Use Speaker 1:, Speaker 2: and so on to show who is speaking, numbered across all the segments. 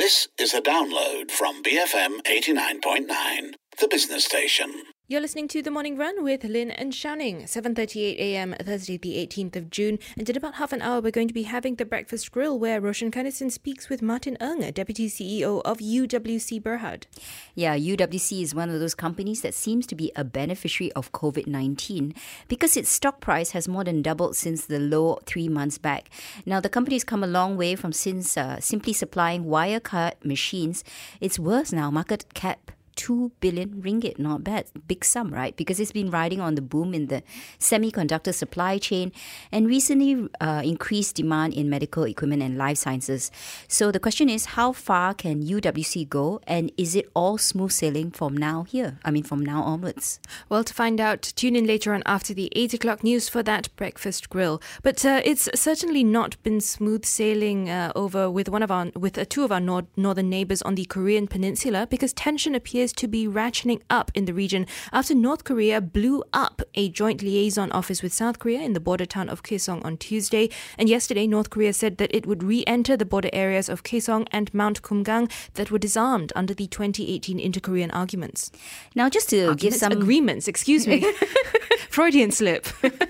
Speaker 1: This is a download from BFM 89.9, the business station.
Speaker 2: You're listening to The Morning Run with Lynn and Shanning, 7:38 a.m. Thursday the 18th of June. And in about half an hour, we're going to be having the Breakfast Grill, where Roshan Kanesan speaks with Martin Ng, Deputy CEO of UWC Berhad.
Speaker 3: Yeah, UWC is one of those companies that seems to be a beneficiary of COVID-19 because its stock price has more than doubled since the low 3 months back. Now, the company's come a long way from simply supplying Wirecard machines. Its worth now, market cap 2 billion ringgit. Not bad. Big sum, right? Because it's been riding on the boom in the semiconductor supply chain and recently increased demand in medical equipment and life sciences. So the question is, how far can UWC go, and is it all smooth sailing from now onwards?
Speaker 2: Well, to find out, tune in later on after the 8 o'clock news for that Breakfast Grill. But it's certainly not been smooth sailing over with two of our northern neighbours on the Korean peninsula, because tension appears to be ratcheting up in the region after North Korea blew up a joint liaison office with South Korea in the border town of Kaesong on Tuesday. And yesterday, North Korea said that it would re-enter the border areas of Kaesong and Mount Kumgang that were disarmed under the 2018 inter-Korean arguments.
Speaker 3: Now, just to give some
Speaker 2: agreements, excuse me. Freudian slip.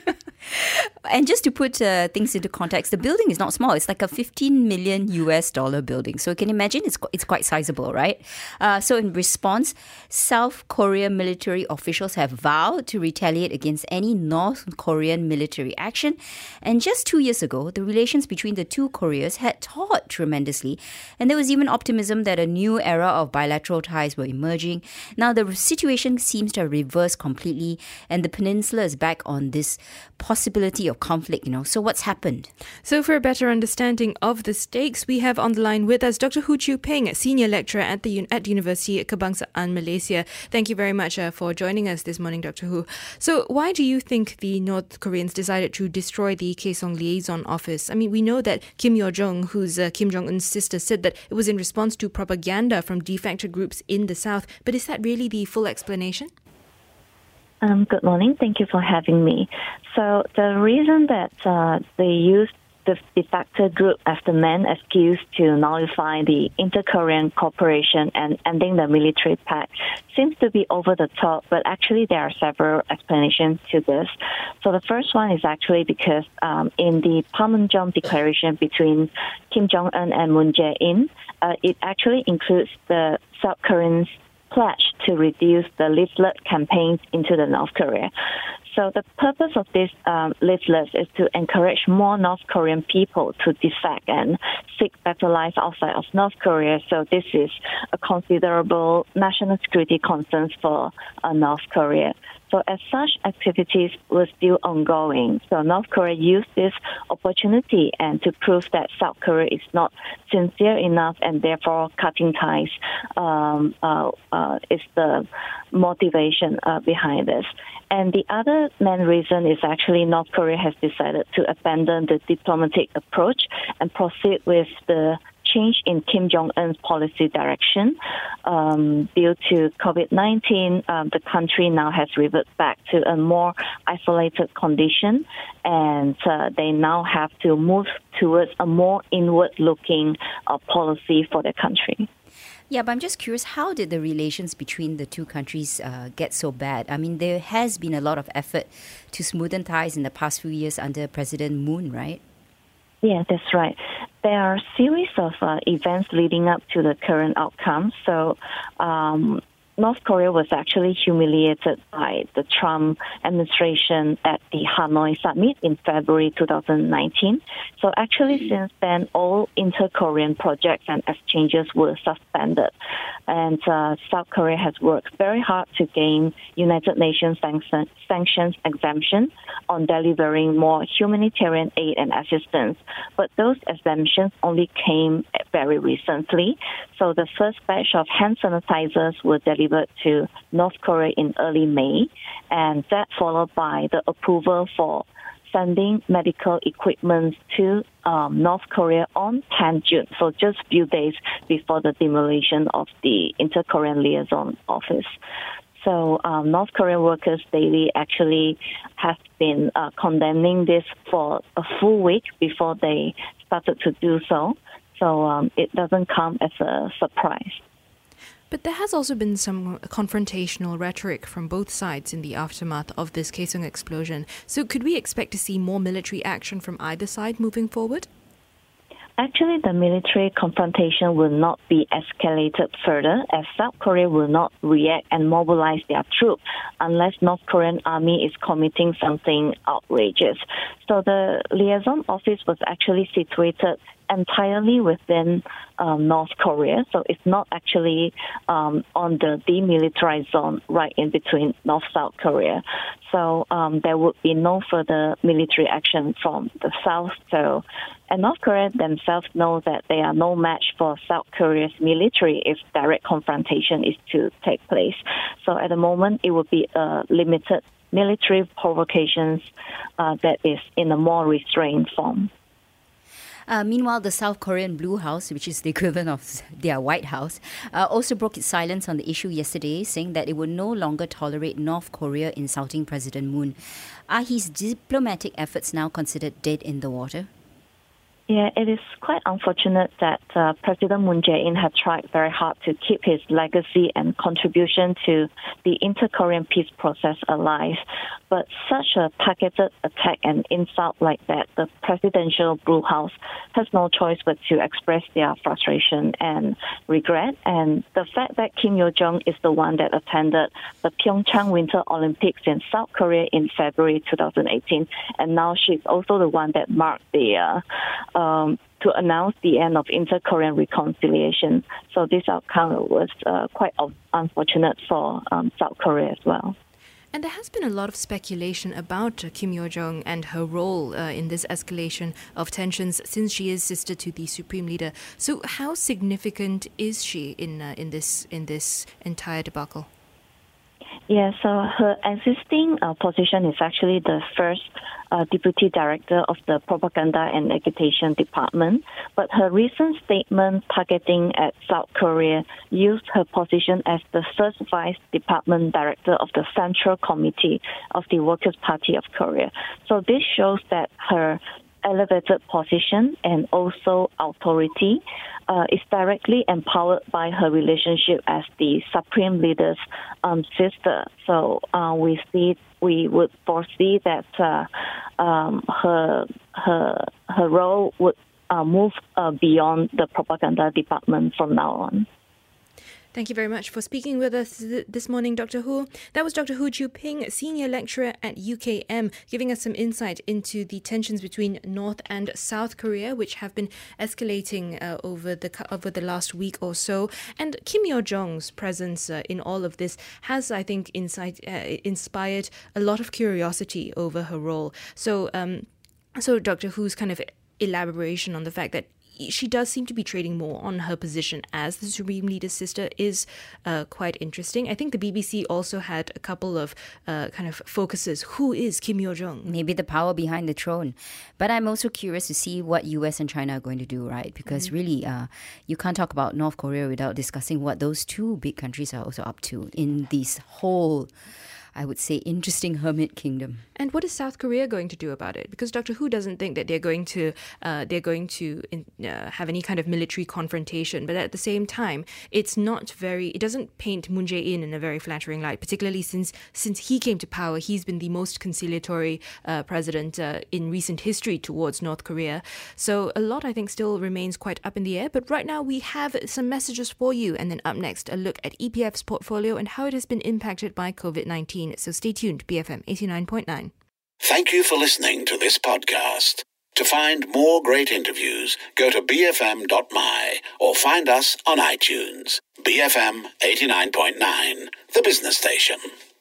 Speaker 3: And just to put things into context, the building is not small. It's like a $15 million building. So you can imagine it's quite sizable, right? So in response, South Korean military officials have vowed to retaliate against any North Korean military action. And just 2 years ago, the relations between the two Koreas had thawed tremendously. And there was even optimism that a new era of bilateral ties were emerging. Now the situation seems to have reversed completely, and the peninsula is back on this possibility of conflict, So what's happened?
Speaker 2: So for a better understanding of the stakes, we have on the line with us Dr. Hu Chiu Peng, Senior Lecturer at University Kebangsaan Malaysia. Thank you very much for joining us this morning, Dr. Hu. So why do you think the North Koreans decided to destroy the Kaesong liaison office? I mean, we know that Kim Yo-jong, who's Kim Jong-un's sister, said that it was in response to propaganda from defector groups in the south. But is that really the full explanation?
Speaker 4: Good morning. Thank you for having me. So the reason that they used the defector group as the main excuse to nullify the inter-Korean cooperation and ending the military pact seems to be over the top, but actually there are several explanations to this. So the first one is actually because in the Panmunjom declaration between Kim Jong-un and Moon Jae-in, it actually includes the South Koreans' pledge to reduce the leaflet campaigns into the North Korea. So the purpose of this leaflets is to encourage more North Korean people to defect and seek better lives outside of North Korea. So this is a considerable national security concern for North Korea. So as such, activities were still ongoing. So North Korea used this opportunity and to prove that South Korea is not sincere enough, and therefore cutting ties is the motivation behind this. And the other main reason is actually North Korea has decided to abandon the diplomatic approach and proceed with the change in Kim Jong-un's policy direction. Due to COVID-19, the country now has reverted back to a more isolated condition, and they now have to move towards a more inward-looking policy for the country.
Speaker 3: Yeah, but I'm just curious, how did the relations between the two countries get so bad? I mean, there has been a lot of effort to smoothen ties in the past few years under President Moon, right?
Speaker 4: Yeah, that's right. There are a series of events leading up to the current outcome. So North Korea was actually humiliated by the Trump administration at the Hanoi summit in February 2019. So actually, since then, all inter-Korean projects and exchanges were suspended. And South Korea has worked very hard to gain United Nations sanctions exemption on delivering more humanitarian aid and assistance. But those exemptions only came very recently. So the first batch of hand sanitizers were delivered to North Korea in early May, and that followed by the approval for sending medical equipment to North Korea on 10 June, so just a few days before the demolition of the Inter-Korean Liaison Office. So North Korean workers daily actually have been condemning this for a full week before they started to do so. So it doesn't come as a surprise.
Speaker 2: But there has also been some confrontational rhetoric from both sides in the aftermath of this Kaesong explosion. So could we expect to see more military action from either side moving forward?
Speaker 4: Actually, the military confrontation will not be escalated further, as South Korea will not react and mobilize their troops unless North Korean army is committing something outrageous. So the liaison office was actually situated entirely within North Korea, so it's not actually on the demilitarized zone right in between North-South Korea. So there would be no further military action from the South. And North Korea themselves know that they are no match for South Korea's military if direct confrontation is to take place. So at the moment, it would be limited military provocations that is in a more restrained form.
Speaker 3: Meanwhile, the South Korean Blue House, which is the equivalent of their White House, also broke its silence on the issue yesterday, saying that it would no longer tolerate North Korea insulting President Moon. Are his diplomatic efforts now considered dead in the water?
Speaker 4: Yeah, it is quite unfortunate that President Moon Jae-in had tried very hard to keep his legacy and contribution to the inter-Korean peace process alive. But such a targeted attack and insult like that, the presidential Blue House has no choice but to express their frustration and regret. And the fact that Kim Yo-jong is the one that attended the Pyeongchang Winter Olympics in South Korea in February 2018, and now she's also the one that marked the to announce the end of inter-Korean reconciliation. So this outcome was quite unfortunate for South Korea as well.
Speaker 2: And there has been a lot of speculation about Kim Yo-jong and her role in this escalation of tensions since she is sister to the Supreme Leader. So how significant is she in this entire debacle?
Speaker 4: Yeah, so her existing position is actually the first Deputy Director of the Propaganda and Agitation Department, but her recent statement targeting at South Korea used her position as the first Vice Department Director of the Central Committee of the Workers' Party of Korea. So this shows that her elevated position and also authority is directly empowered by her relationship as the Supreme Leader's sister. So we would foresee that her role would move beyond the propaganda department from now on.
Speaker 2: Thank you very much for speaking with us this morning, Dr. Hu. That was Dr. Hu Chiu-ping, Senior Lecturer at UKM, giving us some insight into the tensions between North and South Korea, which have been escalating over the last week or so. And Kim Yo-jong's presence in all of this has, I think, inspired a lot of curiosity over her role. So Dr. Hu's kind of elaboration on the fact that she does seem to be trading more on her position as the Supreme Leader's sister is quite interesting. I think the BBC also had a couple of kind of focuses. Who is Kim Yo-jong?
Speaker 3: Maybe the power behind the throne. But I'm also curious to see what US and China are going to do, right? Because really, you can't talk about North Korea without discussing what those two big countries are also up to in this whole, I would say, interesting hermit kingdom.
Speaker 2: And what is South Korea going to do about it? Because Dr. Hu doesn't think that they're going to have any kind of military confrontation. But at the same time, it doesn't paint Moon Jae-in in a very flattering light, particularly since he came to power, he's been the most conciliatory president in recent history towards North Korea. So a lot, I think, still remains quite up in the air. But right now, we have some messages for you. And then up next, a look at EPF's portfolio and how it has been impacted by COVID-19. So stay tuned, BFM 89.9.
Speaker 1: Thank you for listening to this podcast. To find more great interviews, go to bfm.my or find us on iTunes. BFM 89.9, the business station.